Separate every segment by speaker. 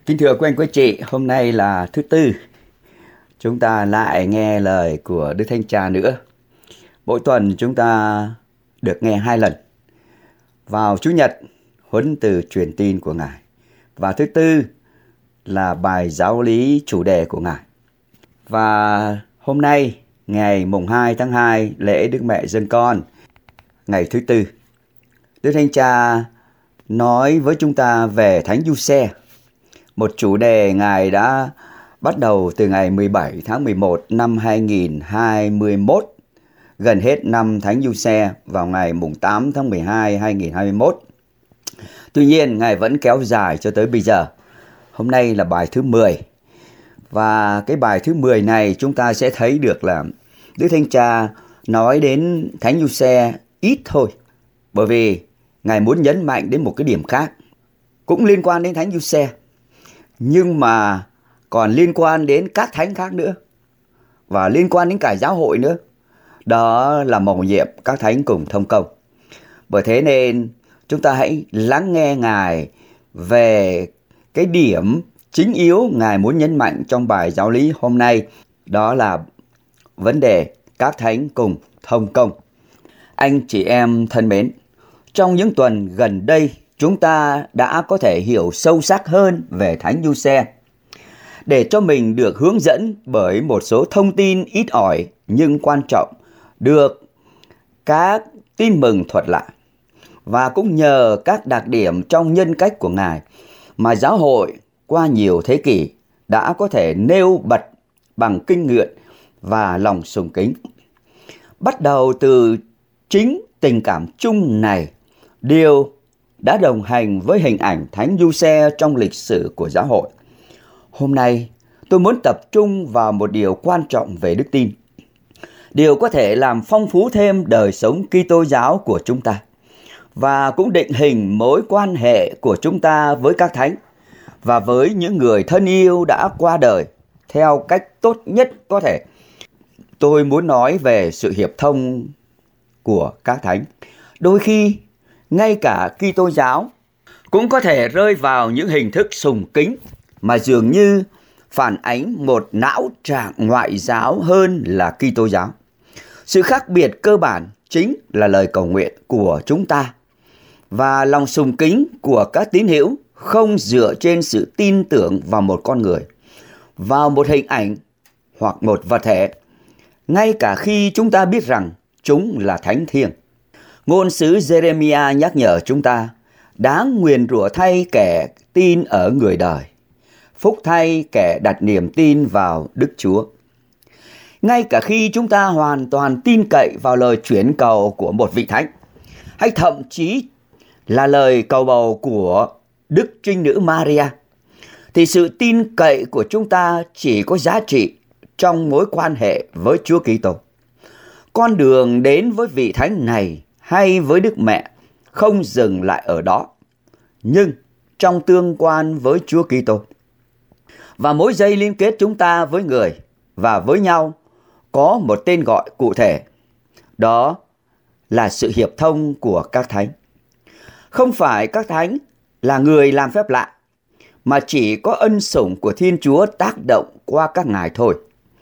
Speaker 1: Kính thưa quý anh quý chị, hôm nay là thứ Tư. Chúng ta lại nghe lời của Đức Thánh Cha nữa. Mỗi tuần chúng ta được nghe 2 lần. Vào Chủ nhật, huấn từ truyền tin của Ngài. Và thứ Tư là bài giáo lý chủ đề của Ngài. Và hôm nay, ngày mùng 2 tháng 2, lễ Đức Mẹ Dân Con, ngày thứ Tư. Đức Thánh Cha nói với chúng ta về Thánh Giuse, một chủ đề Ngài đã bắt đầu từ ngày 17 tháng 11 năm 2021, gần hết năm Thánh Giuse vào ngày mùng 8 tháng 12 2021. Tuy nhiên, Ngài vẫn kéo dài cho tới bây giờ. Hôm nay là bài thứ 10. Và cái bài thứ 10 này chúng ta sẽ thấy được là Đức Thánh Cha nói đến Thánh Giuse ít thôi. Bởi vì Ngài muốn nhấn mạnh đến một cái điểm khác, cũng liên quan đến Thánh Giuse, nhưng mà còn liên quan đến các thánh khác nữa, và liên quan đến cả giáo hội nữa. Đó là mầu nhiệm các thánh cùng thông công. Bởi thế nên chúng ta hãy lắng nghe Ngài về cái điểm chính yếu Ngài muốn nhấn mạnh trong bài giáo lý hôm nay. Đó là vấn đề các thánh cùng thông công. Anh chị em thân mến, trong những tuần gần đây, chúng ta đã có thể hiểu sâu sắc hơn về Thánh Giuse, để cho mình được hướng dẫn bởi một số thông tin ít ỏi nhưng quan trọng được các tin mừng thuật lại. Và cũng nhờ các đặc điểm trong nhân cách của Ngài mà giáo hội qua nhiều thế kỷ đã có thể nêu bật bằng kinh nghiệm và lòng sùng kính. Bắt đầu từ chính tình cảm chung này, điều đã đồng hành với hình ảnh Thánh Giuse trong lịch sử của giáo hội. Hôm nay, tôi muốn tập trung vào một điều quan trọng về đức tin. Điều có thể làm phong phú thêm đời sống Kitô giáo của chúng ta, và cũng định hình mối quan hệ của chúng ta với các thánh và với những người thân yêu đã qua đời theo cách tốt nhất có thể. Tôi muốn nói về sự hiệp thông của các thánh. Đôi khi, ngay cả Kitô giáo cũng có thể rơi vào những hình thức sùng kính mà dường như phản ánh một não trạng ngoại giáo hơn là Kitô giáo. Sự khác biệt cơ bản chính là lời cầu nguyện của chúng ta và lòng sùng kính của các tín hữu không dựa trên sự tin tưởng vào một con người, vào một hình ảnh hoặc một vật thể, ngay cả khi chúng ta biết rằng chúng là thánh thiêng. Ngôn sứ Jeremiah nhắc nhở chúng ta, đáng nguyền rủa thay kẻ tin ở người đời, phúc thay kẻ đặt niềm tin vào Đức Chúa. Ngay cả khi chúng ta hoàn toàn tin cậy vào lời chuyển cầu của một vị thánh, hay thậm chí là lời cầu bầu của Đức Trinh Nữ Maria, thì sự tin cậy của chúng ta chỉ có giá trị trong mối quan hệ với Chúa Kitô. Con đường đến với vị thánh này hay với Đức Mẹ không dừng lại ở đó, nhưng trong tương quan với Chúa Kitô. Và mối dây liên kết chúng ta với người và với nhau có một tên gọi cụ thể, đó là sự hiệp thông của các thánh. Không phải các thánh là người làm phép lạ, mà chỉ có ân sủng của Thiên Chúa tác động qua các ngài thôi.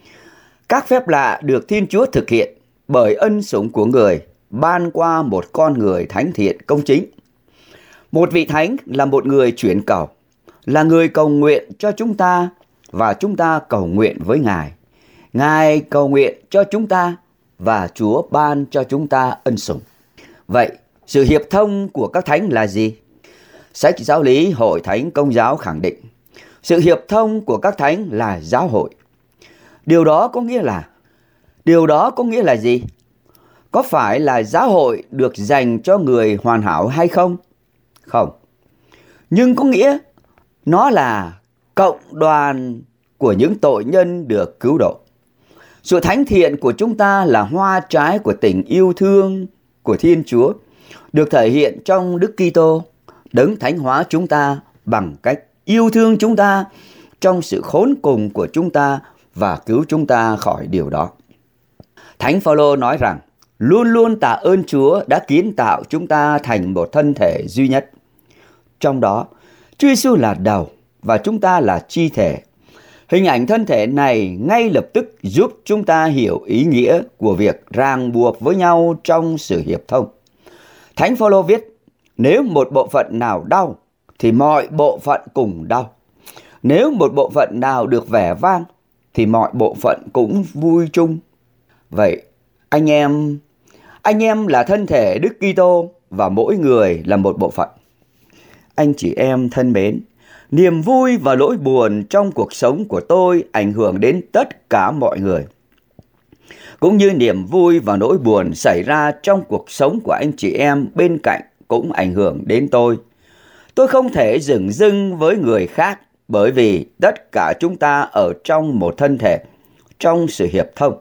Speaker 1: Các phép lạ được Thiên Chúa thực hiện bởi ân sủng của người ban qua một con người thánh thiện công chính. Một vị thánh là một người chuyển cầu, là người cầu nguyện cho chúng ta và chúng ta cầu nguyện với Ngài. Ngài cầu nguyện cho chúng ta và Chúa ban cho chúng ta ân sủng. Vậy, sự hiệp thông của các thánh là gì? Sách Giáo lý Hội Thánh Công giáo khẳng định, sự hiệp thông của các thánh là giáo hội. Điều đó có nghĩa là gì? Có phải là giáo hội được dành cho người hoàn hảo hay không? Không. Nhưng có nghĩa nó là cộng đoàn của những tội nhân được cứu độ. Sự thánh thiện của chúng ta là hoa trái của tình yêu thương của Thiên Chúa, được thể hiện trong Đức Kitô, đấng thánh hóa chúng ta bằng cách yêu thương chúng ta trong sự khốn cùng của chúng ta và cứu chúng ta khỏi điều đó. Thánh Phaolô nói rằng, luôn luôn tạ ơn Chúa đã kiến tạo chúng ta thành một thân thể duy nhất. Trong đó, Chúa Giêsu là đầu, và chúng ta là chi thể. Hình ảnh thân thể này ngay lập tức giúp chúng ta hiểu ý nghĩa của việc ràng buộc với nhau trong sự hiệp thông. Thánh Phaolô viết, nếu một bộ phận nào đau thì mọi bộ phận cùng đau. Nếu một bộ phận nào được vẻ vang thì mọi bộ phận cũng vui chung. Vậy anh em là thân thể Đức Kitô và mỗi người là một bộ phận. Anh chị em thân mến, niềm vui và nỗi buồn trong cuộc sống của tôi ảnh hưởng đến tất cả mọi người. Cũng như niềm vui và nỗi buồn xảy ra trong cuộc sống của anh chị em bên cạnh cũng ảnh hưởng đến tôi. Tôi không thể dửng dưng với người khác bởi vì tất cả chúng ta ở trong một thân thể, trong sự hiệp thông.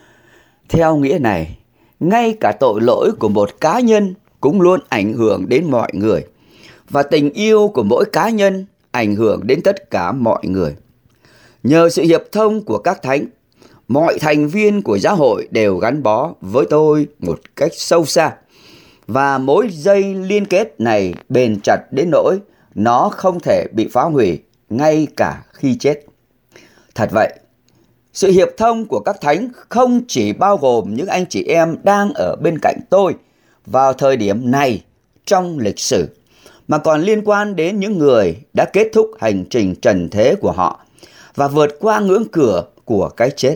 Speaker 1: Theo nghĩa này, ngay cả tội lỗi của một cá nhân cũng luôn ảnh hưởng đến mọi người, và tình yêu của mỗi cá nhân ảnh hưởng đến tất cả mọi người. Nhờ sự hiệp thông của các thánh, mọi thành viên của giáo hội đều gắn bó với tôi một cách sâu xa, và mối dây liên kết này bền chặt đến nỗi nó không thể bị phá hủy ngay cả khi chết. Thật vậy, sự hiệp thông của các thánh không chỉ bao gồm những anh chị em đang ở bên cạnh tôi vào thời điểm này trong lịch sử, mà còn liên quan đến những người đã kết thúc hành trình trần thế của họ và vượt qua ngưỡng cửa của cái chết.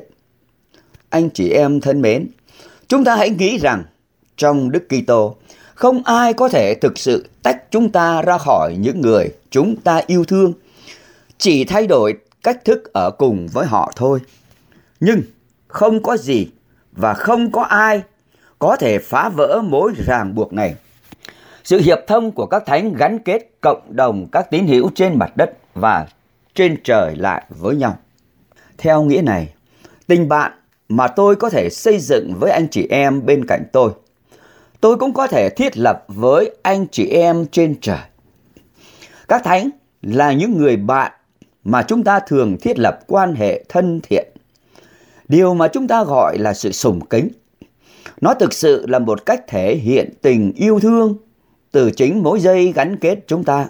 Speaker 1: Anh chị em thân mến, chúng ta hãy nghĩ rằng trong Đức Kitô, không ai có thể thực sự tách chúng ta ra khỏi những người chúng ta yêu thương, chỉ thay đổi cách thức ở cùng với họ thôi. Nhưng không có gì và không có ai có thể phá vỡ mối ràng buộc này. Sự hiệp thông của các thánh gắn kết cộng đồng các tín hữu trên mặt đất và trên trời lại với nhau. Theo nghĩa này, tình bạn mà tôi có thể xây dựng với anh chị em bên cạnh tôi cũng có thể thiết lập với anh chị em trên trời. Các thánh là những người bạn mà chúng ta thường thiết lập quan hệ thân thiện. Điều mà chúng ta gọi là sự sùng kính. Nó thực sự là một cách thể hiện tình yêu thương từ chính mối dây gắn kết chúng ta.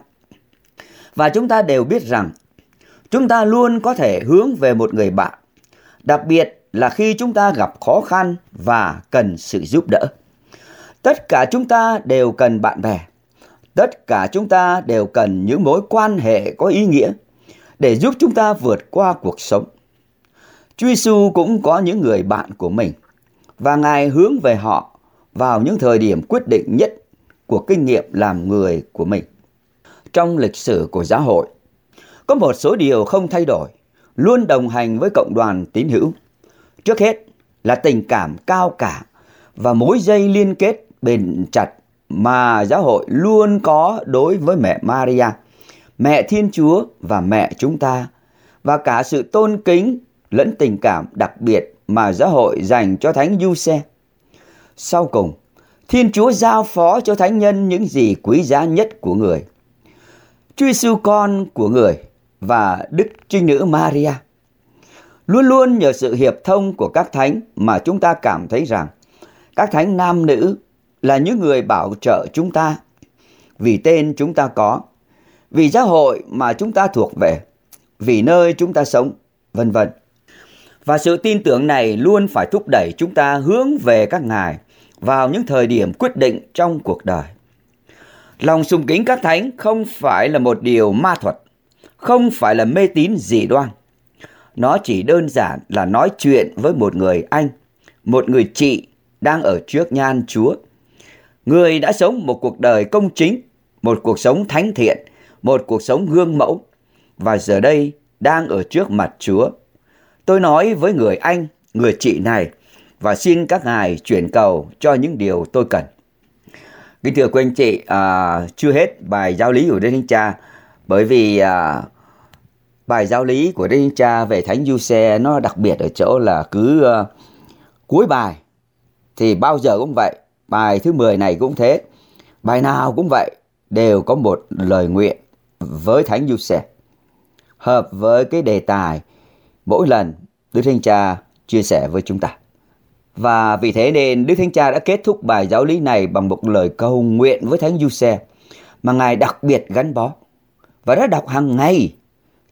Speaker 1: Và chúng ta đều biết rằng chúng ta luôn có thể hướng về một người bạn, đặc biệt là khi chúng ta gặp khó khăn và cần sự giúp đỡ. Tất cả chúng ta đều cần bạn bè. Tất cả chúng ta đều cần những mối quan hệ có ý nghĩa để giúp chúng ta vượt qua cuộc sống. Chúa Giêsu cũng có những người bạn của mình, và Ngài hướng về họ vào những thời điểm quyết định nhất của kinh nghiệm làm người của mình. Trong lịch sử của giáo hội, có một số điều không thay đổi, luôn đồng hành với cộng đoàn tín hữu. Trước hết là tình cảm cao cả và mối dây liên kết bền chặt mà giáo hội luôn có đối với mẹ Maria, mẹ Thiên Chúa và mẹ chúng ta, và cả sự tôn kính lẫn tình cảm đặc biệt mà giáo hội dành cho Thánh Giuse. Sau cùng, Thiên Chúa giao phó cho thánh nhân những gì quý giá nhất của người: Chúa Giêsu con của người và Đức Trinh Nữ Maria. Luôn luôn nhờ sự hiệp thông của các thánh mà chúng ta cảm thấy rằng các thánh nam nữ là những người bảo trợ chúng ta, vì tên chúng ta có, vì giáo hội mà chúng ta thuộc về, vì nơi chúng ta sống, vân vân. Và sự tin tưởng này luôn phải thúc đẩy chúng ta hướng về các ngài vào những thời điểm quyết định trong cuộc đời. Lòng sùng kính các thánh không phải là một điều ma thuật, không phải là mê tín dị đoan. Nó chỉ đơn giản là nói chuyện với một người anh, một người chị đang ở trước nhan Chúa. Người đã sống một cuộc đời công chính, một cuộc sống thánh thiện, một cuộc sống gương mẫu, và giờ đây đang ở trước mặt Chúa. Tôi nói với người anh, người chị này, và xin các ngài chuyển cầu cho những điều tôi cần. Kính thưa quý anh chị, chưa hết bài giáo lý của Đức Thánh Cha, bởi vì bài giáo lý của Đức Thánh Cha về Thánh Giuse nó đặc biệt ở chỗ là cứ cuối bài thì bao giờ cũng vậy. Bài thứ 10 này cũng thế, bài nào cũng vậy, đều có một lời nguyện với Thánh Giuse, hợp với cái đề tài mỗi lần Đức Thánh Cha chia sẻ với chúng ta. Và vì thế nên Đức Thánh Cha đã kết thúc bài giáo lý này bằng một lời cầu nguyện với Thánh Giuse mà Ngài đặc biệt gắn bó và đã đọc hàng ngày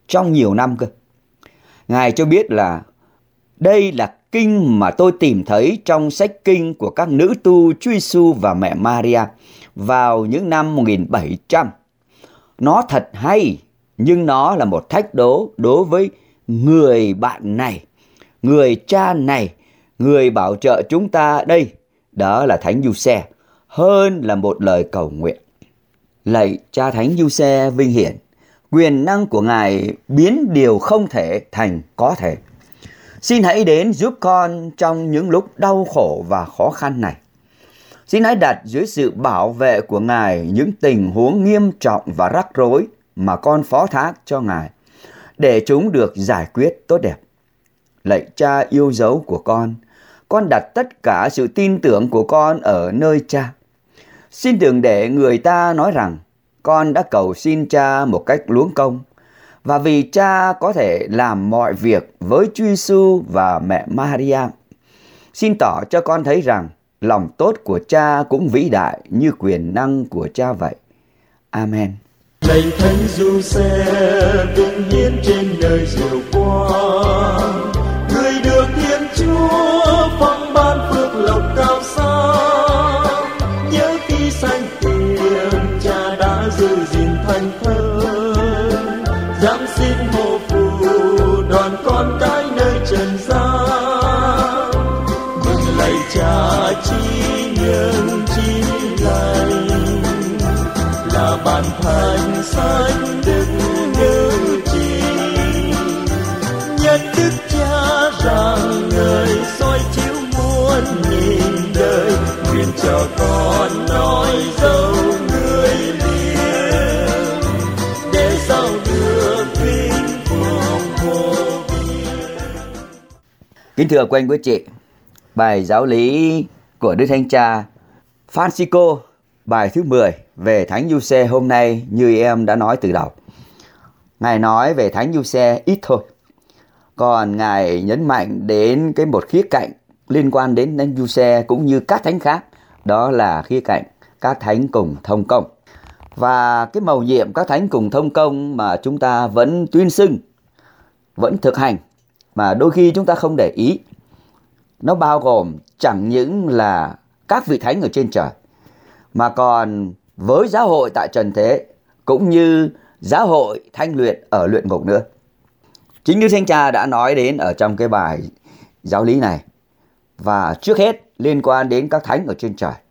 Speaker 1: trong nhiều năm cơ. Ngài cho biết là đây là kinh mà tôi tìm thấy trong sách kinh của các nữ tu Chúa Giêsu và mẹ Maria vào những năm 1700. Nó thật hay, nhưng nó là một thách đố đối với người bạn này, người cha này, người bảo trợ chúng ta đây, đó là Thánh Giuse, hơn là một lời cầu nguyện. Lạy Cha Thánh Giuse vinh hiển, quyền năng của Ngài biến điều không thể thành có thể. Xin hãy đến giúp con trong những lúc đau khổ và khó khăn này. Xin hãy đặt dưới sự bảo vệ của Ngài những tình huống nghiêm trọng và rắc rối mà con phó thác cho Ngài, để chúng được giải quyết tốt đẹp. Lạy Cha yêu dấu của con đặt tất cả sự tin tưởng của con ở nơi Cha. Xin đừng để người ta nói rằng con đã cầu xin Cha một cách luống công, và vì Cha có thể làm mọi việc với Chúa Giêsu và mẹ Maria. Xin tỏ cho con thấy rằng lòng tốt của Cha cũng vĩ đại như quyền năng của Cha vậy. Amen.
Speaker 2: Lạy Thánh Giuse vinh hiển trên đời diệu quang, người được Thiên Chúa phong ban phước lộc cao sang. Nhớ khi sanh tiền Cha đã giữ gìn thành thơi, giáng sinh hộ phù đoàn con cái nơi trần gian. Mừng lạy Cha chi nhân chi lành, là bản thánh sách đức như chi. Nhân đức Cha rằng người soi chiếu muôn nghìn đời, nguyện cho con nói dấu người liền, để sau được vinh quang vô biên.
Speaker 1: Kính thưa quý anh quý chị, bài giáo lý của Đức Thánh Cha Francisco, bài thứ 10 về Thánh Giuse hôm nay như em đã nói từ đầu. Ngài nói về Thánh Giuse ít thôi, còn Ngài nhấn mạnh đến một khía cạnh liên quan đến Thánh Giuse cũng như các thánh khác, đó là khía cạnh các thánh cùng thông công. Và cái mầu nhiệm các thánh cùng thông công mà chúng ta vẫn tuyên xưng, vẫn thực hành, mà đôi khi chúng ta không để ý. Nó bao gồm chẳng những là các vị thánh ở trên trời, mà còn với giáo hội tại trần thế, cũng như giáo hội thanh luyện ở luyện ngục nữa. Chính Đức Thánh Cha đã nói đến ở trong cái bài giáo lý này. Và trước hết liên quan đến các thánh ở trên trời,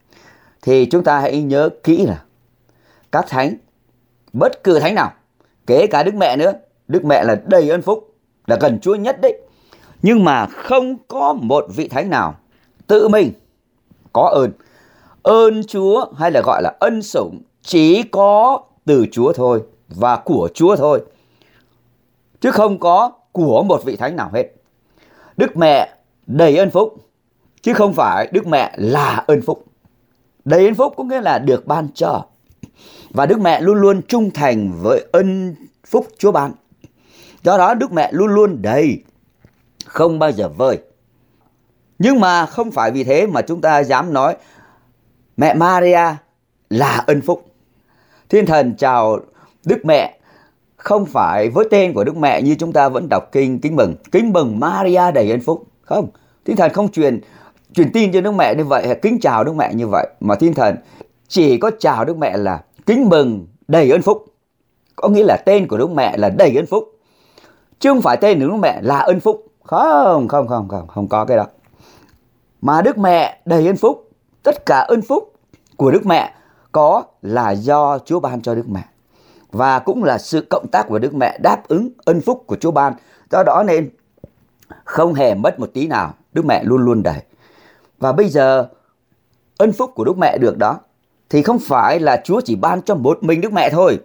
Speaker 1: thì chúng ta hãy nhớ kỹ là các thánh, bất cứ thánh nào, kể cả Đức Mẹ nữa, Đức Mẹ là đầy ơn phúc, là gần Chúa nhất đấy. Nhưng mà không có một vị thánh nào tự mình có ơn. Ơn Chúa hay là gọi là ân sủng chỉ có từ Chúa thôi và của Chúa thôi, chứ không có của một vị thánh nào hết. Đức Mẹ đầy ơn phúc, chứ không phải Đức Mẹ là ơn phúc. Đầy ơn phúc có nghĩa là được ban cho, và Đức Mẹ luôn luôn trung thành với ân phúc Chúa ban. Do đó Đức Mẹ luôn luôn đầy, không bao giờ vơi. Nhưng mà không phải vì thế mà chúng ta dám nói mẹ Maria là ân phúc. Thiên thần chào Đức Mẹ không phải với tên của Đức Mẹ như chúng ta vẫn đọc kinh kính mừng Maria đầy ơn phúc. Không, Thiên thần không truyền tin cho Đức Mẹ như vậy hay kính chào Đức Mẹ như vậy, mà Thiên thần chỉ có chào Đức Mẹ là kính mừng đầy ơn phúc. Có nghĩa là tên của Đức Mẹ là đầy ơn phúc, chứ không phải tên của Đức Mẹ là ân phúc. Không có cái đó. Mà Đức Mẹ đầy ơn phúc, tất cả ơn phúc của Đức Mẹ có là do Chúa ban cho Đức Mẹ, và cũng là sự cộng tác của Đức Mẹ đáp ứng ân phúc của Chúa ban. Do đó nên không hề mất một tí nào, Đức Mẹ luôn luôn đầy. Và bây giờ ân phúc của Đức Mẹ được đó thì không phải là Chúa chỉ ban cho một mình Đức Mẹ thôi,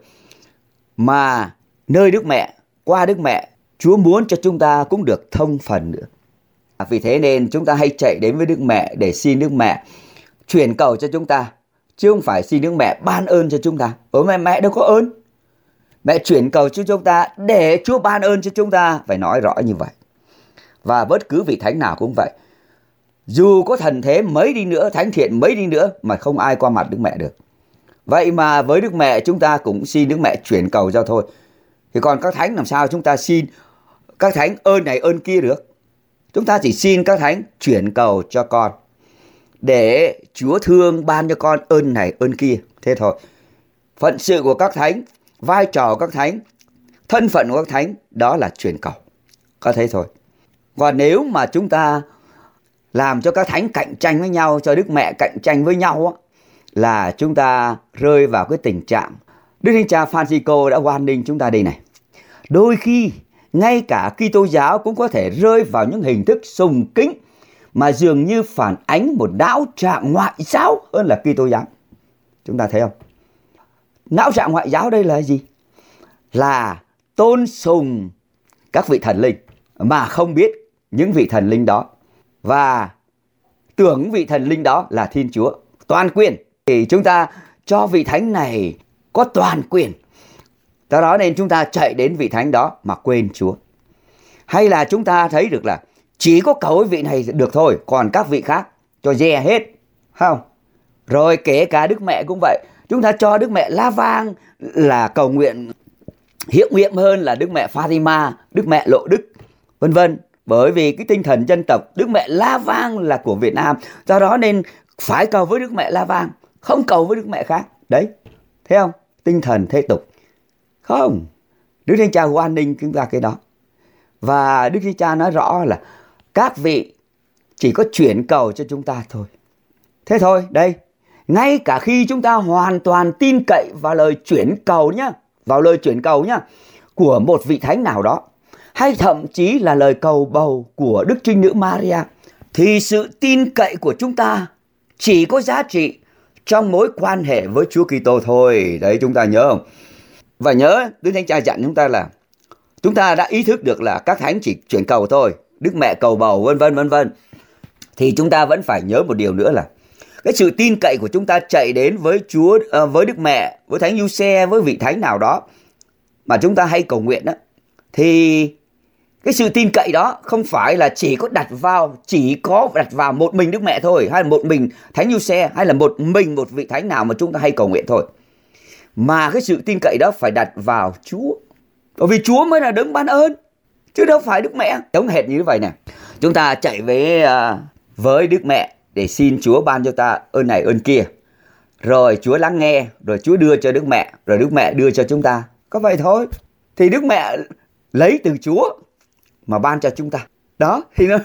Speaker 1: mà nơi Đức Mẹ, qua Đức Mẹ, Chúa muốn cho chúng ta cũng được thông phần nữa. Vì thế nên chúng ta hay chạy đến với Đức Mẹ để xin Đức Mẹ chuyển cầu cho chúng ta, chứ không phải xin Đức Mẹ ban ơn cho chúng ta. Mẹ đâu có ơn. Mẹ chuyển cầu cho chúng ta để Chúa ban ơn cho chúng ta, phải nói rõ như vậy. Và bất cứ vị thánh nào cũng vậy. Dù có thần thế mấy đi nữa, thánh thiện mấy đi nữa, mà không ai qua mặt Đức Mẹ được. Vậy mà với Đức Mẹ chúng ta cũng xin Đức Mẹ chuyển cầu cho thôi. Thì còn các thánh làm sao chúng ta xin các thánh ơn này ơn kia được? Chúng ta chỉ xin các thánh chuyển cầu cho con để Chúa thương ban cho con ơn này ơn kia. Thế thôi. Phận sự của các thánh, vai trò của các thánh, thân phận của các thánh, đó là chuyển cầu. Có thế thôi. Còn nếu mà chúng ta làm cho các thánh cạnh tranh với nhau, cho Đức Mẹ cạnh tranh với nhau, là chúng ta rơi vào cái tình trạng Đức Thánh Cha Francisco đã warning chúng ta đây này. Đôi khi ngay cả Kitô giáo cũng có thể rơi vào những hình thức sùng kính mà dường như phản ánh một não trạng ngoại giáo hơn là Kitô giáo. Chúng ta thấy không? Não trạng ngoại giáo đây là gì? Là tôn sùng các vị thần linh mà không biết những vị thần linh đó, và tưởng vị thần linh đó là Thiên Chúa toàn quyền. Thì chúng ta cho vị thánh này có toàn quyền, do đó nên chúng ta chạy đến vị thánh đó mà quên Chúa. Hay là chúng ta thấy được là chỉ có cầu với vị này được thôi, còn các vị khác cho dè hết, không? Rồi kể cả Đức Mẹ cũng vậy, chúng ta cho Đức Mẹ La Vang là cầu nguyện hiệu nghiệm hơn là Đức Mẹ Fatima, Đức Mẹ Lộ Đức, vân vân. Bởi vì cái tinh thần dân tộc, Đức Mẹ La Vang là của Việt Nam, do đó nên phải cầu với Đức Mẹ La Vang, không cầu với Đức Mẹ khác. Đấy, thấy không? Tinh thần thế tục. Không, Đức Thánh Cha warning chúng ta cái đó. Và Đức Thánh Cha nói rõ là các vị chỉ có chuyển cầu cho chúng ta thôi. Thế thôi, đây, ngay cả khi chúng ta hoàn toàn tin cậy vào lời chuyển cầu nhá, của một vị thánh nào đó, hay thậm chí là lời cầu bầu của Đức Trinh Nữ Maria, thì sự tin cậy của chúng ta chỉ có giá trị trong mối quan hệ với Chúa Kitô thôi. Đấy, chúng ta nhớ không? Và nhớ Đức Thánh Cha dặn chúng ta là chúng ta đã ý thức được là các thánh chỉ chuyển cầu thôi, Đức Mẹ cầu bầu vân vân. Thì chúng ta vẫn phải nhớ một điều nữa là cái sự tin cậy của chúng ta chạy đến với Chúa, với Đức Mẹ, với Thánh Giuse, với vị thánh nào đó mà chúng ta hay cầu nguyện đó, thì cái sự tin cậy đó không phải là chỉ có đặt vào một mình Đức Mẹ thôi, hay là một mình Thánh Giuse, hay là một vị thánh nào mà chúng ta hay cầu nguyện thôi, mà cái sự tin cậy đó phải đặt vào Chúa, bởi vì Chúa mới là đấng ban ơn, chứ đâu phải Đức Mẹ. Giống hệt như vậy nè, chúng ta chạy với Đức Mẹ để xin Chúa ban cho ta ơn này ơn kia, rồi Chúa lắng nghe, rồi Chúa đưa cho Đức Mẹ, rồi Đức Mẹ đưa cho chúng ta, có vậy thôi. Thì Đức Mẹ lấy từ Chúa mà ban cho chúng ta. Đó, thì nó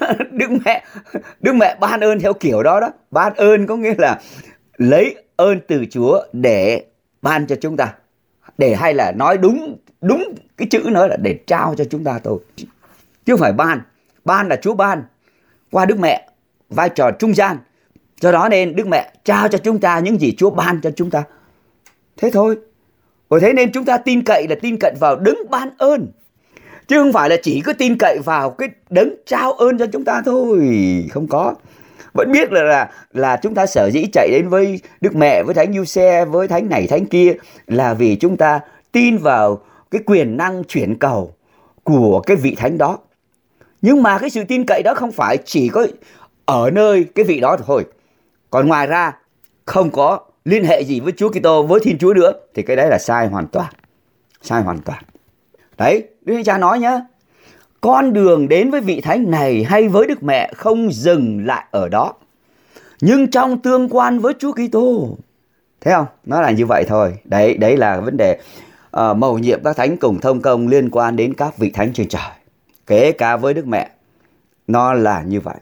Speaker 1: Đức Mẹ ban ơn theo kiểu đó đó. Ban ơn có nghĩa là lấy ơn từ Chúa để ban cho chúng ta. Để, hay là nói đúng cái chữ nó là để trao cho chúng ta thôi. Chứ không phải ban. Ban là Chúa ban qua Đức Mẹ, vai trò trung gian. Do đó nên Đức Mẹ trao cho chúng ta những gì Chúa ban cho chúng ta. Thế thôi. Bởi thế nên chúng ta tin cậy là tin cậy vào đấng ban ơn, chứ không phải là chỉ có tin cậy vào cái đấng trao ơn cho chúng ta thôi. Không có. Vẫn biết là chúng ta sở dĩ chạy đến với Đức Mẹ, với Thánh Giuse, với thánh này thánh kia là vì chúng ta tin vào cái quyền năng chuyển cầu của cái vị thánh đó. Nhưng mà cái sự tin cậy đó không phải chỉ có ở nơi cái vị đó thôi. Còn ngoài ra không có liên hệ gì với Chúa Kitô, với Thiên Chúa nữa, thì cái đấy là sai hoàn toàn. Sai hoàn toàn. Đấy, Đức Thánh Cha nói nhá, con đường đến với vị thánh này hay với Đức Mẹ không dừng lại ở đó, nhưng trong tương quan với Chúa Kitô. Thấy không? Nó là như vậy thôi. Đấy là vấn đề mầu nhiệm các thánh cùng thông công liên quan đến các vị thánh trên trời, kể cả với Đức Mẹ. Nó là như vậy.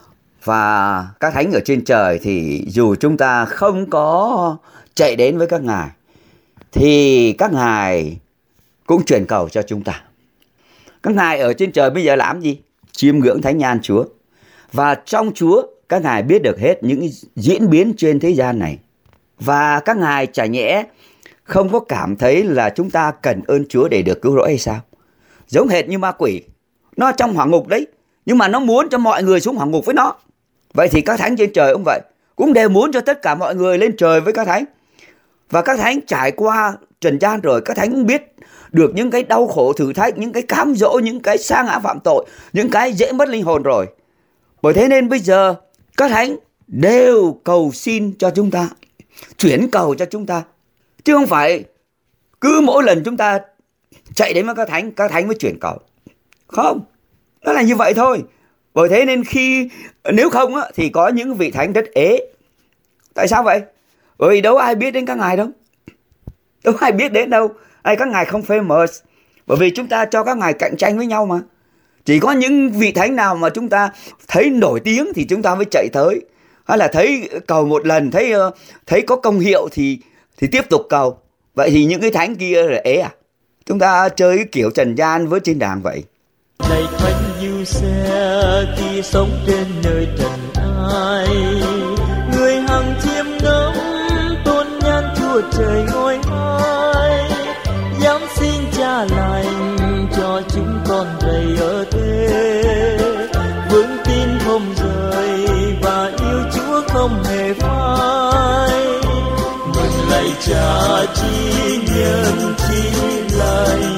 Speaker 1: Và các thánh ở trên trời thì dù chúng ta không có chạy đến với các ngài, thì các ngài cũng truyền cầu cho chúng ta. Các ngài ở trên trời bây giờ làm gì? Chiêm ngưỡng thánh nhan Chúa. Và trong Chúa các ngài biết được hết những diễn biến trên thế gian này. Và các ngài chả nhẽ không có cảm thấy là chúng ta cần ơn Chúa để được cứu rỗi hay sao? Giống hệt như ma quỷ, nó trong hỏa ngục đấy, nhưng mà nó muốn cho mọi người xuống hỏa ngục với nó. Vậy thì các thánh trên trời cũng vậy, cũng đều muốn cho tất cả mọi người lên trời với các thánh. Và các thánh trải qua trần gian rồi, các thánh cũng biết được những cái đau khổ thử thách, những cái cám dỗ, những cái sa ngã phạm tội, những cái dễ mất linh hồn rồi. Bởi thế nên bây giờ các thánh đều cầu xin cho chúng ta, chuyển cầu cho chúng ta, chứ không phải cứ mỗi lần chúng ta chạy đến với các thánh mới chuyển cầu. Không, nó là như vậy thôi. Bởi thế nên nếu không á, thì có những vị thánh rất ế. Tại sao vậy? Bởi vì đâu ai biết đến các ngài đâu. Đâu ai biết đến đâu. Các ngài không famous. Bởi vì chúng ta cho các ngài cạnh tranh với nhau mà. Chỉ có những vị thánh nào mà chúng ta thấy nổi tiếng thì chúng ta mới chạy tới. Hay là thấy cầu một lần, thấy có công hiệu thì tiếp tục cầu. Vậy thì những cái thánh kia là ế à? Chúng ta chơi cái kiểu trần gian với trên đàn vậy.
Speaker 2: Này thánh Giuse khi sống trên nơi trần ai, người hằng chiêm ngắm tôn nhan Chúa trời ngôi hai, dám xin Cha lành cho chúng con đầy ở thế, vững tin không rời và yêu Chúa không hề phai. Mừng lạy Cha chi nhân chi lành,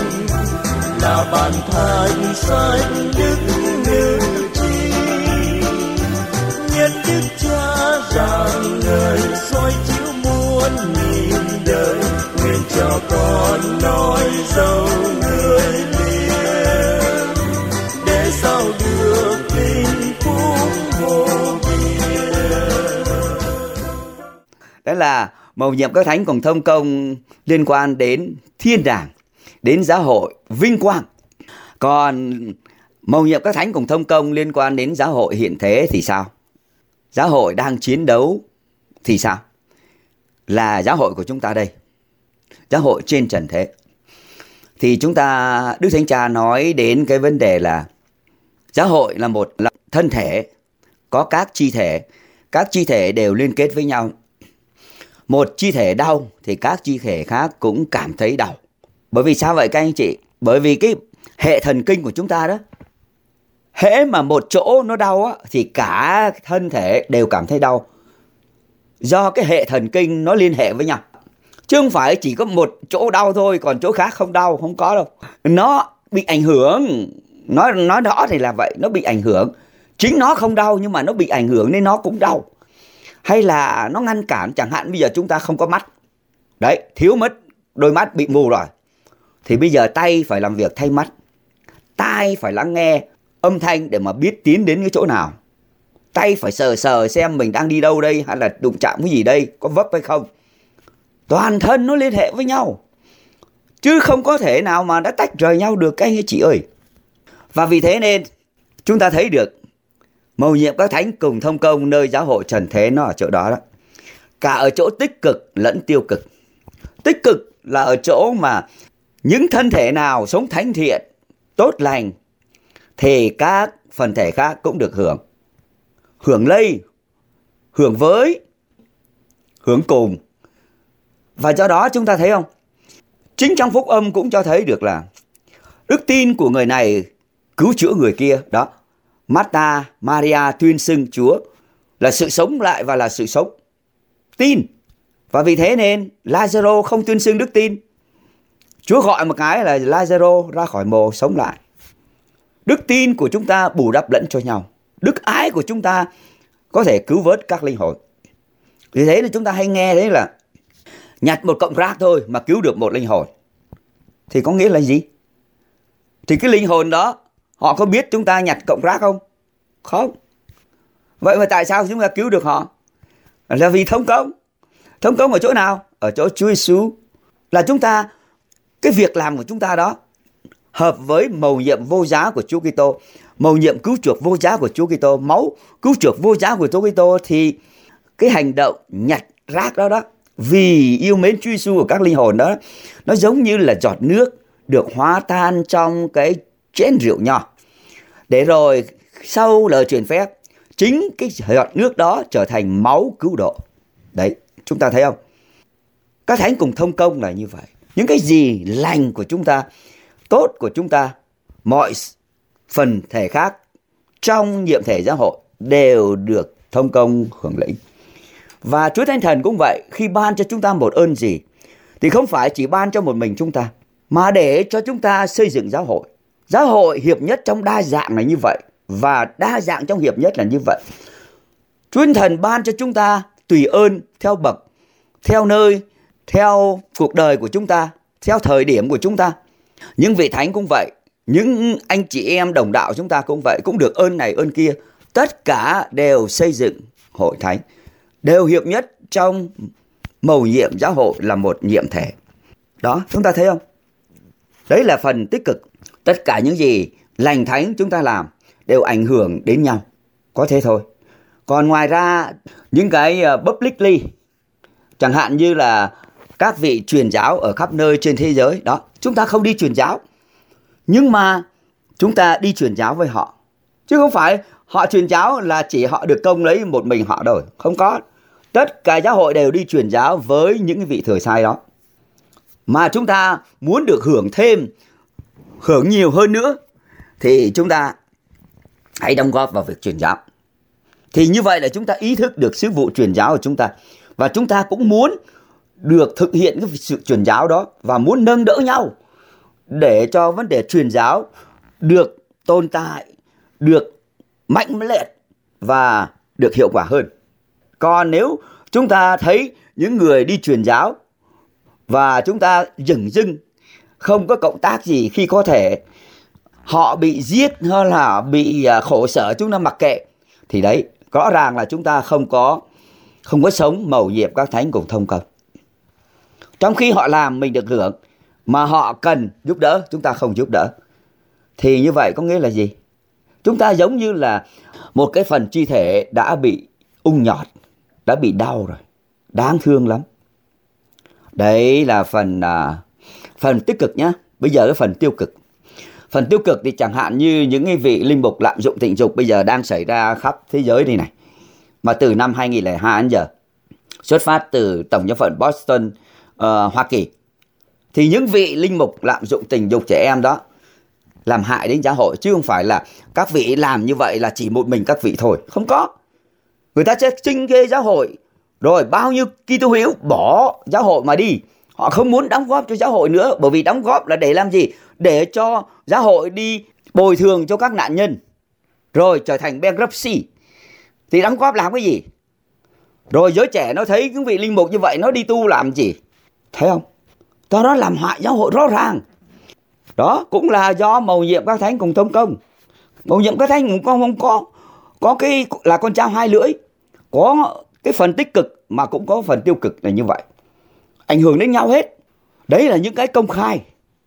Speaker 2: là bàn thánh xanh đức ngự trị, nhân đức Cha rạng ngời soi chiếu muôn nghìn đời, nguyện cho con nói dấu người liền, để sao được vinh phúc vô biên.
Speaker 1: Đó là mầu nhiệm các thánh cùng thông công liên quan đến thiên đàng, đến giáo hội vinh quang. Còn mầu nhiệm các thánh cùng thông công liên quan đến giáo hội hiện thế thì sao? Giáo hội đang chiến đấu thì sao? Là giáo hội của chúng ta đây, giáo hội trên trần thế. Thì Đức Thánh Cha nói đến cái vấn đề là giáo hội là một thân thể, có các chi thể đều liên kết với nhau. Một chi thể đau thì các chi thể khác cũng cảm thấy đau. Bởi vì sao vậy các anh chị? Bởi vì cái hệ thần kinh của chúng ta đó, hễ mà một chỗ nó đau á, thì cả thân thể đều cảm thấy đau. Do cái hệ thần kinh nó liên hệ với nhau. Chứ không phải chỉ có một chỗ đau thôi, còn chỗ khác không đau, không có đâu. Nó bị ảnh hưởng, nói rõ thì là vậy, nó bị ảnh hưởng. Chính nó không đau nhưng mà nó bị ảnh hưởng nên nó cũng đau. Hay là nó ngăn cản, chẳng hạn bây giờ chúng ta không có mắt. Đấy, thiếu mất đôi mắt, bị mù rồi. Thì bây giờ tay phải làm việc thay mắt. Tai phải lắng nghe âm thanh để mà biết tiến đến cái chỗ nào. Tay phải sờ xem mình đang đi đâu đây, hay là đụng chạm cái gì đây, có vấp hay không. Toàn thân nó liên hệ với nhau, chứ không có thể nào mà đã tách rời nhau được các anh chị ơi. Và vì thế nên chúng ta thấy được mầu nhiệm các thánh cùng thông công nơi giáo hội trần thế nó ở chỗ đó đó. Cả ở chỗ tích cực lẫn tiêu cực. Tích cực là ở chỗ mà những thân thể nào sống thánh thiện, tốt lành thì các phần thể khác cũng được hưởng lây, hưởng với, hưởng cùng. Và do đó chúng ta thấy không? Chính trong phúc âm cũng cho thấy được là đức tin của người này cứu chữa người kia. Đó, Martha, Maria tuyên xưng Chúa là sự sống lại và là sự sống. Tin. Và vì thế nên Lazaro không tuyên xưng đức tin. Chúa gọi một cái là Lazaro ra khỏi mồ sống lại. Đức tin của chúng ta bù đắp lẫn cho nhau. Đức ái của chúng ta có thể cứu vớt các linh hồn. Vì thế nên chúng ta hay nghe đấy là nhặt một cọng rác thôi mà cứu được một linh hồn. Thì có nghĩa là gì? Thì cái linh hồn đó họ có biết chúng ta nhặt cọng rác không? Không. Vậy mà tại sao chúng ta cứu được họ? Là vì thông công. Thông công ở chỗ nào? Ở chỗ Chúa Giêsu. Là chúng ta, cái việc làm của chúng ta đó hợp với mầu nhiệm vô giá của Chúa Kitô, mầu nhiệm cứu chuộc vô giá của Chúa Kitô, máu cứu chuộc vô giá của Chúa Kitô, thì cái hành động nhặt rác đó đó, vì yêu mến Chúa Giêsu của các linh hồn đó, nó giống như là giọt nước được hóa tan trong cái chén rượu nho, để rồi sau lời truyền phép, chính cái giọt nước đó trở thành máu cứu độ. Đấy, chúng ta thấy không? Các thánh cùng thông công là như vậy. Những cái gì lành của chúng ta, tốt của chúng ta, mọi phần thể khác trong nhiệm thể giáo hội đều được thông công hưởng lĩnh. Và Chúa Thánh Thần cũng vậy, khi ban cho chúng ta một ơn gì thì không phải chỉ ban cho một mình chúng ta, mà để cho chúng ta xây dựng giáo hội. Giáo hội hiệp nhất trong đa dạng là như vậy, và đa dạng trong hiệp nhất là như vậy. Chúa Thánh Thần ban cho chúng ta tùy ơn theo bậc, theo nơi, theo cuộc đời của chúng ta, theo thời điểm của chúng ta. Những vị thánh cũng vậy, những anh chị em đồng đạo chúng ta cũng vậy, cũng được ơn này ơn kia. Tất cả đều xây dựng hội thánh, đều hiệp nhất trong mầu nhiệm giáo hội là một nhiệm thể. Đó, chúng ta thấy không? Đấy là phần tích cực. Tất cả những gì lành thánh chúng ta làm đều ảnh hưởng đến nhau. Có thế thôi. Còn ngoài ra, những cái publicly, chẳng hạn như là các vị truyền giáo ở khắp nơi trên thế giới, đó, chúng ta không đi truyền giáo, nhưng mà chúng ta đi truyền giáo với họ. Chứ không phải họ truyền giáo là chỉ họ được công lấy một mình họ đâu. Không có. Tất cả giáo hội đều đi truyền giáo với những vị thừa sai đó. Mà chúng ta muốn được hưởng thêm, hưởng nhiều hơn nữa, thì chúng ta hãy đóng góp vào việc truyền giáo. Thì như vậy là chúng ta ý thức được sứ vụ truyền giáo của chúng ta. Và chúng ta cũng muốn được thực hiện cái sự truyền giáo đó, và muốn nâng đỡ nhau để cho vấn đề truyền giáo được tồn tại, được mạnh mẽ và được hiệu quả hơn. Còn nếu chúng ta thấy những người đi truyền giáo và chúng ta dửng dưng không có cộng tác gì, khi có thể họ bị giết hay là bị khổ sở chúng ta mặc kệ, thì đấy, rõ ràng là chúng ta không có sống mầu nhiệm các thánh cùng thông công. Trong khi họ làm mình được hưởng, mà họ cần giúp đỡ chúng ta không giúp đỡ, thì như vậy có nghĩa là gì? Chúng ta giống như là một cái phần chi thể đã bị ung nhọt, đã bị đau rồi, đáng thương lắm. Đấy là phần tích cực nhá. Bây giờ cái phần tiêu cực. Phần tiêu cực thì chẳng hạn như những cái vị linh mục lạm dụng tình dục bây giờ đang xảy ra khắp thế giới đây này. Mà từ năm 2002 đến giờ, xuất phát từ Tổng giáo phận Boston, Hoa Kỳ, thì những vị linh mục lạm dụng tình dục trẻ em đó làm hại đến giáo hội. Chứ không phải là các vị làm như vậy là chỉ một mình các vị thôi. Không có. Người ta sẽ chinh ghê giáo hội, rồi bao nhiêu Kitô hữu bỏ giáo hội mà đi. Họ không muốn đóng góp cho giáo hội nữa. Bởi vì đóng góp là để làm gì? Để cho giáo hội đi bồi thường cho các nạn nhân, rồi trở thành bankruptcy. Thì đóng góp làm cái gì? Rồi giới trẻ nó thấy những vị linh mục như vậy, nó đi tu làm gì? Thấy không? Cho nó làm hại giáo hội rõ ràng. Đó cũng là do mầu nhiệm các thánh cùng thông công. Mầu nhiệm các thánh cũng có cái là con dao hai lưỡi. Có cái phần tích cực mà cũng có phần tiêu cực là như vậy. Ảnh hưởng đến nhau hết. Đấy là những cái công khai.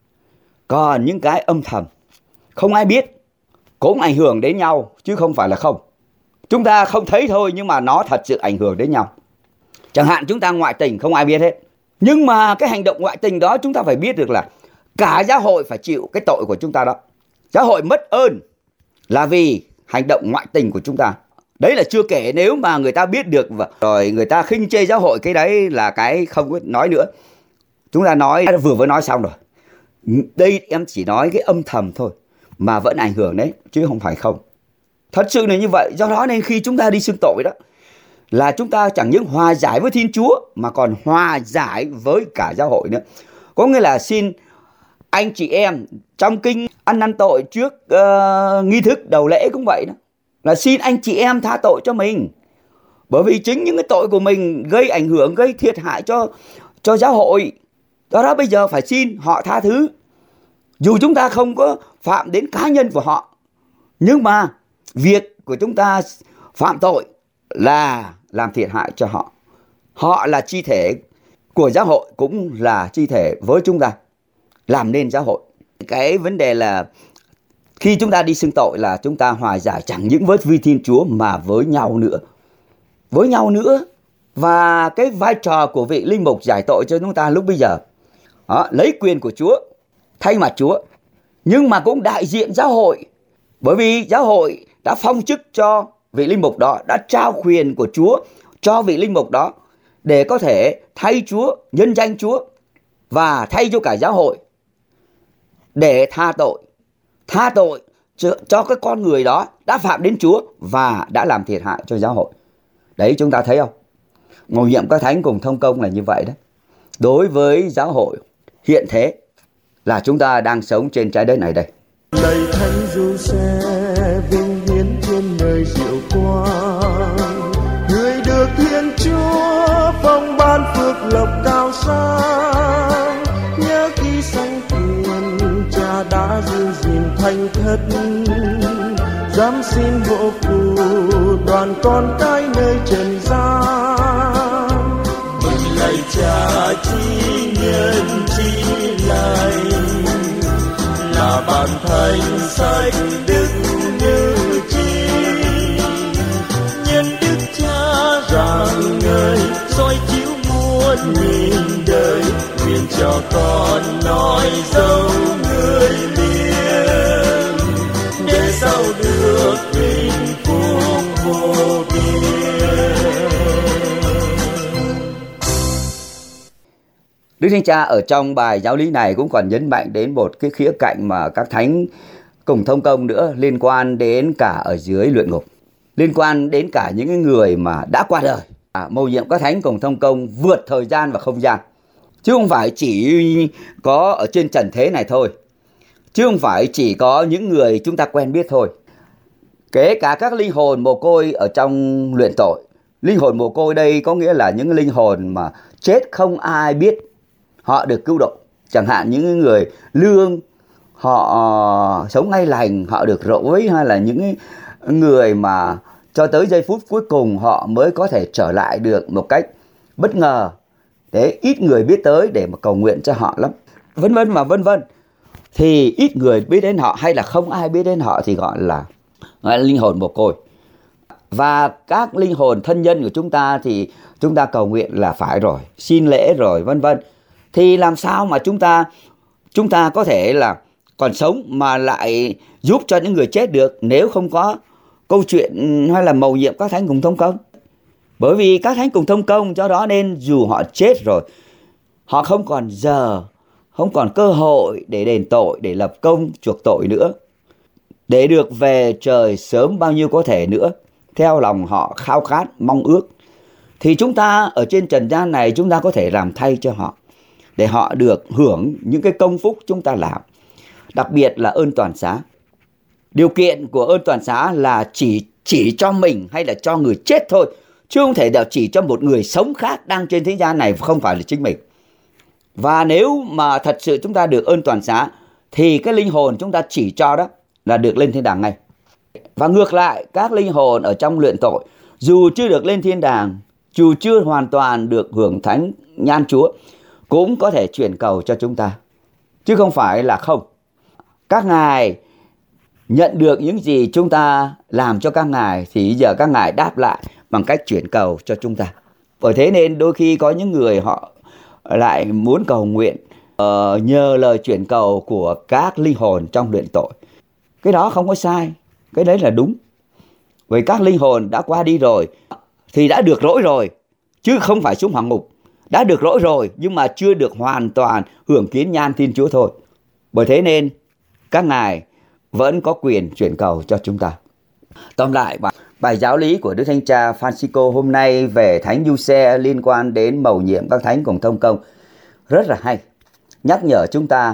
Speaker 1: Còn những cái âm thầm, không ai biết, cũng ảnh hưởng đến nhau chứ không phải là không. Chúng ta không thấy thôi, nhưng mà nó thật sự ảnh hưởng đến nhau. Chẳng hạn chúng ta ngoại tình không ai biết hết. Nhưng mà cái hành động ngoại tình đó chúng ta phải biết được là cả giáo hội phải chịu cái tội của chúng ta đó. Giáo hội mất ơn là vì hành động ngoại tình của chúng ta. Đấy là chưa kể nếu mà người ta biết được rồi người ta khinh chê giáo hội, cái đấy là cái không có nói nữa. Chúng ta nói vừa mới nói xong rồi. Đây em chỉ nói cái âm thầm thôi mà vẫn ảnh hưởng đấy, chứ không phải không. Thật sự là như vậy. Do đó nên khi chúng ta đi xưng tội đó, là chúng ta chẳng những hòa giải với Thiên Chúa mà còn hòa giải với cả giáo hội nữa. Có nghĩa là xin anh chị em trong kinh ăn năn tội trước nghi thức đầu lễ cũng vậy đó, là xin anh chị em tha tội cho mình. Bởi vì chính những cái tội của mình gây ảnh hưởng, gây thiệt hại cho giáo hội. Do đó bây giờ phải xin họ tha thứ. Dù chúng ta không có phạm đến cá nhân của họ, nhưng mà việc của chúng ta phạm tội là làm thiệt hại cho họ. Họ là chi thể của giáo hội, cũng là chi thể với chúng ta, làm nên giáo hội. Cái vấn đề là khi chúng ta đi xưng tội là chúng ta hòa giải chẳng những với Thiên Chúa mà với nhau nữa. Với nhau nữa. Và cái vai trò của vị linh mục giải tội cho chúng ta lúc bây giờ đó, lấy quyền của Chúa, thay mặt Chúa, nhưng mà cũng đại diện giáo hội. Bởi vì giáo hội đã phong chức cho vị linh mục đó, đã trao quyền của Chúa cho vị linh mục đó để có thể thay Chúa, nhân danh Chúa và thay cho cả giáo hội để tha tội cho cái con người đó đã phạm đến Chúa và đã làm thiệt hại cho giáo hội. Đấy, chúng ta thấy không? Mầu nhiệm các thánh cùng thông công là như vậy đấy. Đối với giáo hội hiện thế là chúng ta đang sống trên trái đất này đây.
Speaker 2: Lạy Thánh Giuse vinh hiến trên nơi diệu quang, người được Thiên Chúa phong ban phước lộc cao sang, nhớ dám xin hộ phù đoàn con cái nơi trần gian. Mừng lạy Cha chi nhân chi lành, là ban thánh sách đức như chi. Nhân đức Cha rạng ngời soi chiếu muôn nghìn đời, nguyện cho con nói dấu người liền, để sau được hạnh phúc vô biên.
Speaker 1: Đức Thánh Cha ở trong bài giáo lý này cũng còn nhấn mạnh đến một cái khía cạnh mà các thánh cùng thông công nữa, liên quan đến cả ở dưới luyện ngục, liên quan đến cả những người mà đã qua đời. Mầu nhiệm các thánh cùng thông công vượt thời gian và không gian, chứ không phải chỉ có ở trên trần thế này thôi, chứ không phải chỉ có những người chúng ta quen biết thôi. Kể cả các linh hồn mồ côi ở trong luyện tội. Linh hồn mồ côi đây có nghĩa là những linh hồn mà chết không ai biết họ được cứu độ. Chẳng hạn những người lương, họ sống ngay lành, họ được rỗi, hay là những người mà cho tới giây phút cuối cùng họ mới có thể trở lại được một cách bất ngờ. Để ít người biết tới để mà cầu nguyện cho họ lắm. Vân vân mà vân vân. Thì ít người biết đến họ hay là không ai biết đến họ thì gọi là linh hồn mồ côi. Và các linh hồn thân nhân của chúng ta thì chúng ta cầu nguyện là phải rồi, xin lễ rồi vân vân. Thì làm sao mà chúng ta có thể là còn sống mà lại giúp cho những người chết được nếu không có câu chuyện hay là mầu nhiệm các thánh cùng thông công? Bởi vì các thánh cùng thông công, do đó nên dù họ chết rồi, họ không còn giờ, không còn cơ hội để đền tội, để lập công chuộc tội nữa, để được về trời sớm bao nhiêu có thể nữa, theo lòng họ khao khát, mong ước. Thì chúng ta ở trên trần gian này, chúng ta có thể làm thay cho họ, để họ được hưởng những cái công phúc chúng ta làm. Đặc biệt là ơn toàn xá. Điều kiện của ơn toàn xá là chỉ cho mình hay là cho người chết thôi, chứ không thể nào chỉ cho một người sống khác đang trên thế gian này, không phải là chính mình. Và nếu mà thật sự chúng ta được ơn toàn xá thì cái linh hồn chúng ta chỉ cho đó là được lên thiên đàng ngay. Và ngược lại, các linh hồn ở trong luyện tội, dù chưa được lên thiên đàng, dù chưa hoàn toàn được hưởng thánh nhan Chúa, cũng có thể chuyển cầu cho chúng ta, chứ không phải là không. Các ngài nhận được những gì chúng ta làm cho các ngài, thì giờ các ngài đáp lại bằng cách chuyển cầu cho chúng ta. Bởi thế nên đôi khi có những người họ lại muốn cầu nguyện nhờ lời chuyển cầu của các linh hồn trong luyện tội. Cái đó không có sai, cái đấy là đúng. Vì các linh hồn đã qua đi rồi thì đã được lỗi rồi, chứ không phải xuống hỏa ngục. Đã được lỗi rồi nhưng mà chưa được hoàn toàn hưởng kiến nhan Thiên Chúa thôi. Bởi thế nên các ngài vẫn có quyền chuyển cầu cho chúng ta. Tóm lại, bài giáo lý của Đức Thánh Cha Francisco hôm nay về Thánh Giuse liên quan đến mầu nhiệm các thánh cùng thông công rất là hay. Nhắc nhở chúng ta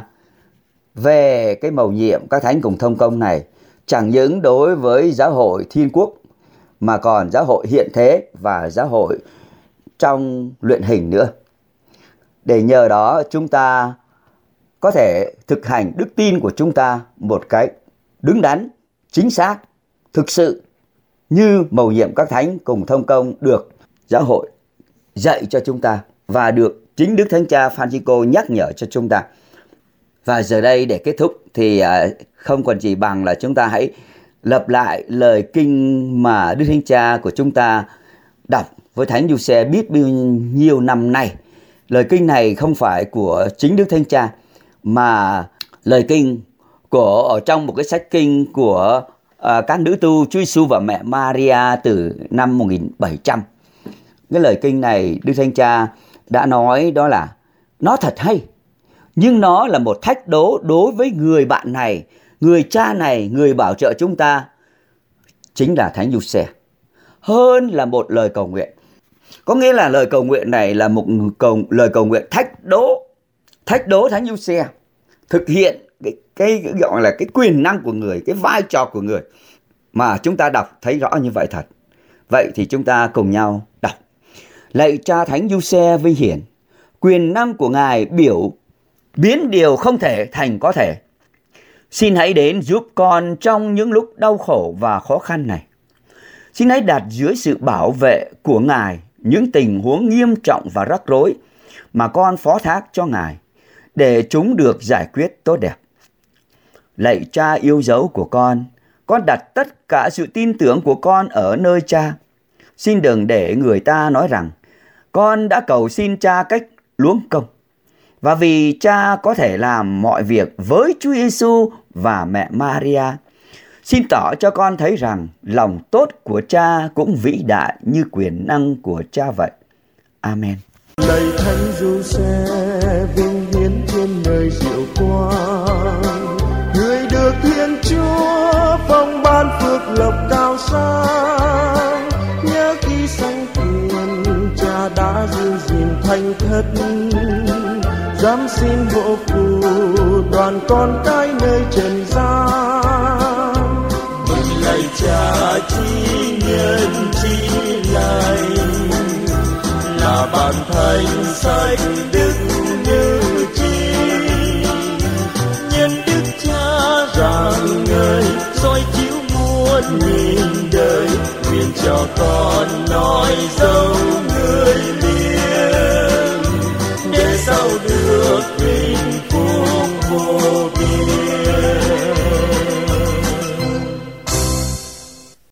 Speaker 1: về cái mầu nhiệm các thánh cùng thông công này, chẳng những đối với giáo hội Thiên Quốc mà còn giáo hội hiện thế và giáo hội trong luyện hình nữa. Để nhờ đó chúng ta có thể thực hành đức tin của chúng ta một cách đứng đắn, chính xác, thực sự như mầu nhiệm các thánh cùng thông công được giáo hội dạy cho chúng ta và được chính Đức Thánh Cha Francisco nhắc nhở cho chúng ta. Và giờ đây để kết thúc thì không còn gì bằng là chúng ta hãy lặp lại lời kinh mà Đức Thánh Cha của chúng ta đọc với Thánh Giuse biết bao nhiêu năm nay. Lời kinh này không phải của chính Đức Thánh Cha mà lời kinh của ở trong một cái sách kinh của các nữ tu Chúa Giêsu và mẹ Maria từ năm 1700. Cái lời kinh này Đức Thánh Cha đã nói đó là nó thật hay, nhưng nó là một thách đố đối với người bạn này, người cha này, người bảo trợ chúng ta, chính là Thánh Giuse, hơn là một lời cầu nguyện. Có nghĩa là lời cầu nguyện này là một lời cầu nguyện thách đố Thánh Giuse thực hiện cái gọi là cái quyền năng của người, cái vai trò của người mà chúng ta đọc thấy rõ như vậy thật. Vậy thì chúng ta cùng nhau đọc. Lạy Cha Thánh Giuse vinh hiển, quyền năng của Ngài biến điều không thể thành có thể. Xin hãy đến giúp con trong những lúc đau khổ và khó khăn này. Xin hãy đặt dưới sự bảo vệ của Ngài những tình huống nghiêm trọng và rắc rối mà con phó thác cho Ngài, để chúng được giải quyết tốt đẹp. Lạy Cha yêu dấu của con đặt tất cả sự tin tưởng của con ở nơi Cha. Xin đừng để người ta nói rằng con đã cầu xin Cha cách luống công. Và vì Cha có thể làm mọi việc với Chúa Giêsu và mẹ Maria, xin tỏ cho con thấy rằng lòng tốt của Cha cũng vĩ đại như quyền năng của Cha vậy. Amen.
Speaker 2: Lạy Thánh Giuse vinh hiến trên nơi diệu quang, người được Thiên Chúa phong ban phước lộc cao sang. Nhớ khi sanh tiền Cha đã giữ gìn thành thất, dám xin hộ phù đoàn con cái nơi trần gian. Mừng lạy Cha chi nhân chi lành, là ban thánh sách đức như chi. Nhân đức Cha rạng ngời soi chiếu muôn nghìn đời, nguyện cho con nói dấu người liền, để sau được hạnh phúc vô biên.